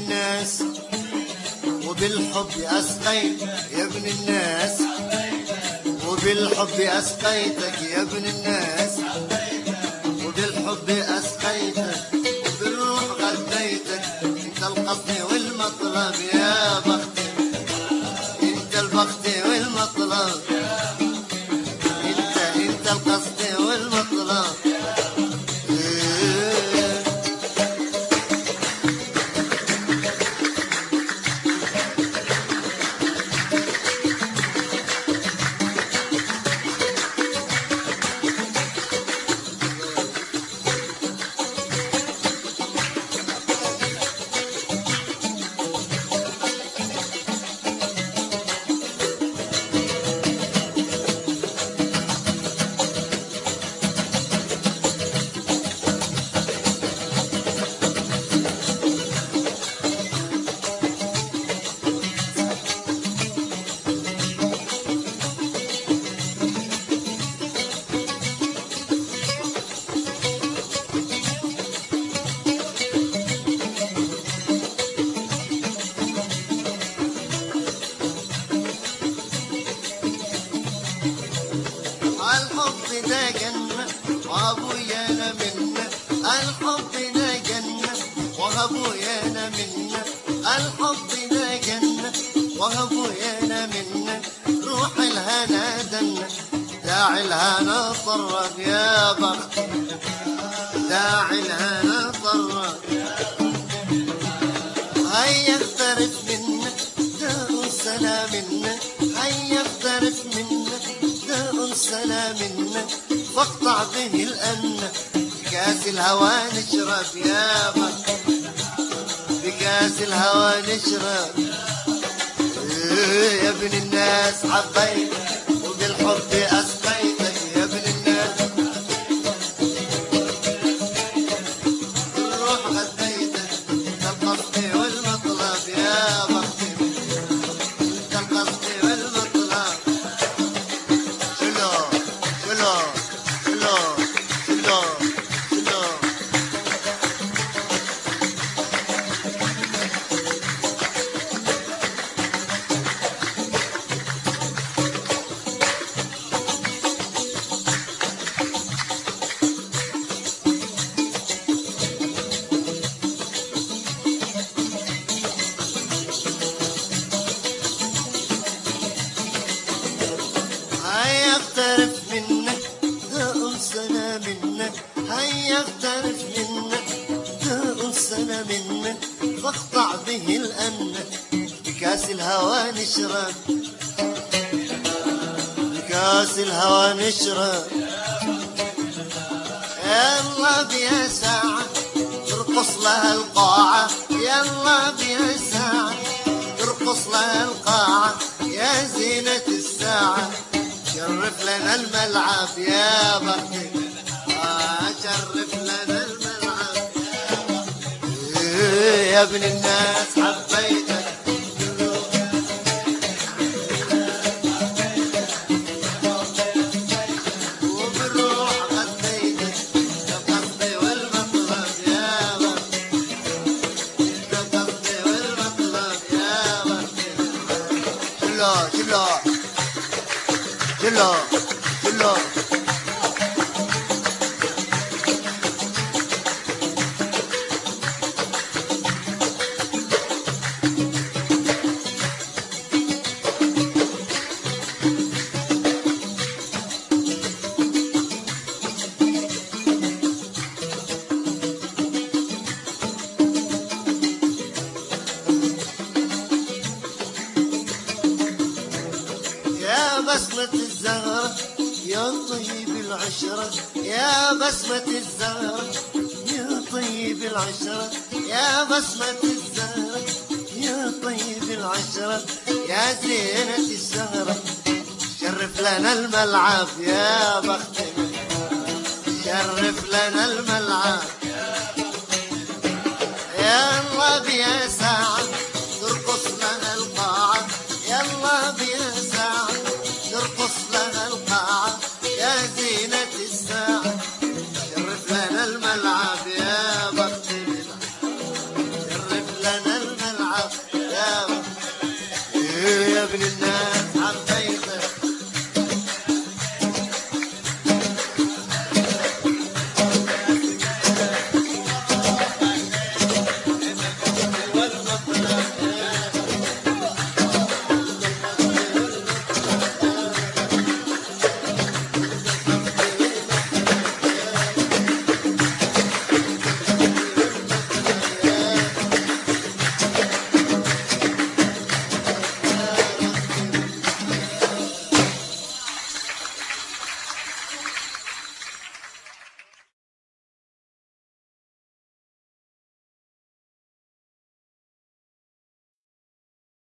الناس وبالحب أسقيت يا ابن الناس، وبالحب أسقيتك يا ابن الناس، وبالحب أسقيتك وبالروح غذيتك. انت القصد والمطلب يا بختي، انت البخت والمطلب، انت القصد والمطلب. الحب ده جنة وابويا انا منه، الحب ده جنة وابويا انا منه، الحب ده جنة وابويا انا منه. روح الهنا دنة داعي الهنا طرب يا بخت، داعي الهنا طرب. هيا اغترف منك داء السلام منك، هيا اغترف منك داء السلام منك، فاقطع به الأمن بكاس الهوى نشرب يا بخت، بكاس الهوى نشرب. يا ابن الناس حبيتك وبالحب أسقيتك يا ابن الناس، الروح غذيتك. انت القصد والمطلب يا بختي، انت القصد والمطلب. شلو شلو شلو شلو شلو. هيا اغترف منك داء سنة منك، هيا اغترف منك داء سنة منك، فاقطع به الأمن بكاس الهوى نشرب، بكاس الهوى نشرب. يلا بيا ساعة ترقص لها القاعة، يلا بيا ساعة ترقص لها القاعة يا زينة الساعة. شرف لنا الملعب يا بختي، شرف لنا الملعب يا ابن الناس حبيتك. وبالروح غذيتك القصد والمطلب يا بختي، القصد والمطلب يا بختي. شلو شلو شلو شلو. يا بسمة الزهرة يا طيب العشرة، يا بسمة الزهرة يا طيب العشرة، يا بسمة الزهرة يا طيب العشرة، يا زينة السهرة. شرف لنا الملعب يا بختنا، شرف لنا الملعب.